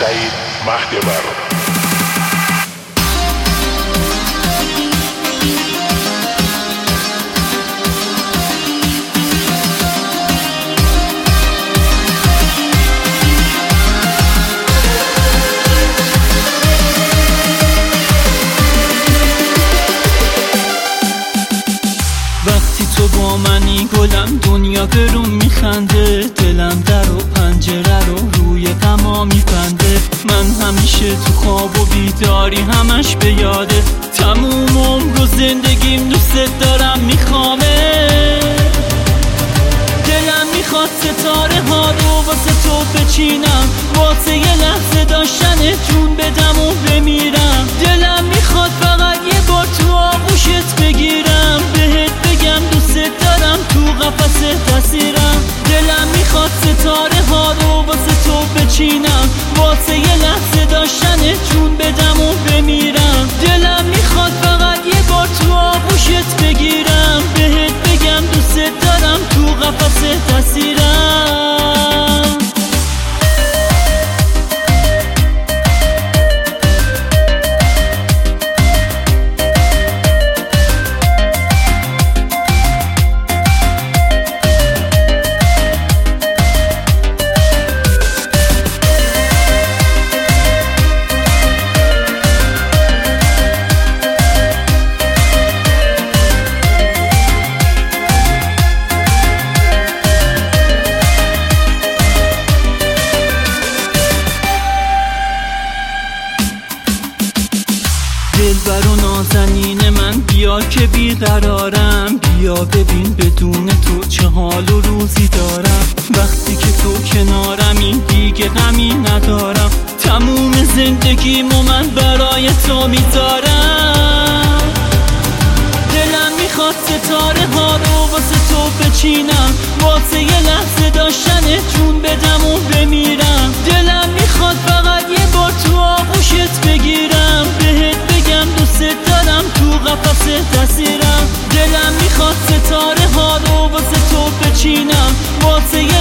سعید مهدور. وقتی تو با منی گلم دنیا برون میخنده، دلم در و پنجره رو روی غما میبنده. من همیشه تو خواب و بیداری همش به یاده، تموم عمر و زندگیم دوست دارم میخوامه. دلم میخواد ستاره ها رو واسه تو بچینم، واسه یه لحظه داشتن جون بدم و بمیرم. دلم میخواد فقط یه بار تو آغوشت بگیرم، بهت بگم دوست دارم، تو قفس اسیرم. دلم میخواد ستاره ها رو واسه تو بچینم، واسه یه لحظه داشتن جون بدم و بمیرم. دلم میخواد فقط یه بار تو آغوشت بگیرم، بهت بگم دوست دارم، تو قفس اسیرم. دلبر و نازنین من بیا که بیقرارم، بیا ببین بدون تو چه حال و روزی دارم. وقتی که تو کنارمی دیگه غمی ندارم، تموم زندگیمو من برای تو میذارم. دلم میخواد ستاره ها رو واسه تو بچینم، واسه یه لحظه داشتن جون بدم و بمیرم. دلم میخواد فقط یه بار تو آغوشت بگیرم، بهت بگم دوست دارم، تو قفس اسیرم. دلم میخواد ستاره ها رو واسه تو بچینم، واسه